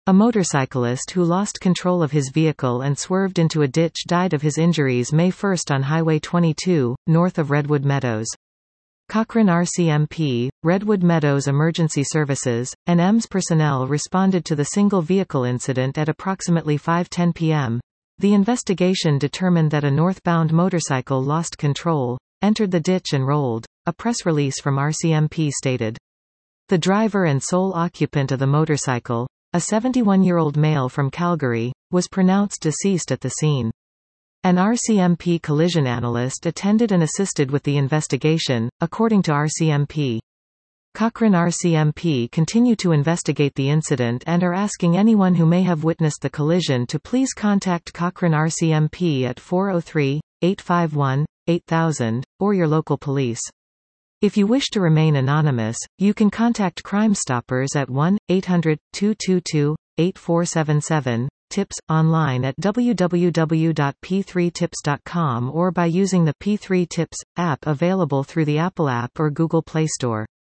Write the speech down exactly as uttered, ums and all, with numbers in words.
A motorcyclist who lost control of his vehicle and swerved into a ditch died of his injuries May first on Highway twenty-two, north of Redwood Meadows. Cochrane R C M P, Redwood Meadows Emergency Services, and E M S personnel responded to the single vehicle incident at approximately five ten p m The investigation determined that a northbound motorcycle lost control, entered the ditch and rolled. A press release from R C M P stated, "The driver and sole occupant of the motorcycle, a seventy-one-year-old male from Calgary, was pronounced deceased at the scene. An R C M P collision analyst attended and assisted with the investigation, according to R C M P. Cochrane R C M P continue to investigate the incident and are asking anyone who may have witnessed the collision to please contact Cochrane R C M P at four oh three, eight five one, eight thousand, or your local police. If you wish to remain anonymous, you can contact Crime Stoppers at one eight hundred, two two two, eight four seven seven, tips, online at w w w dot p three tips dot com or by using the P three Tips app available through the Apple app or Google Play Store.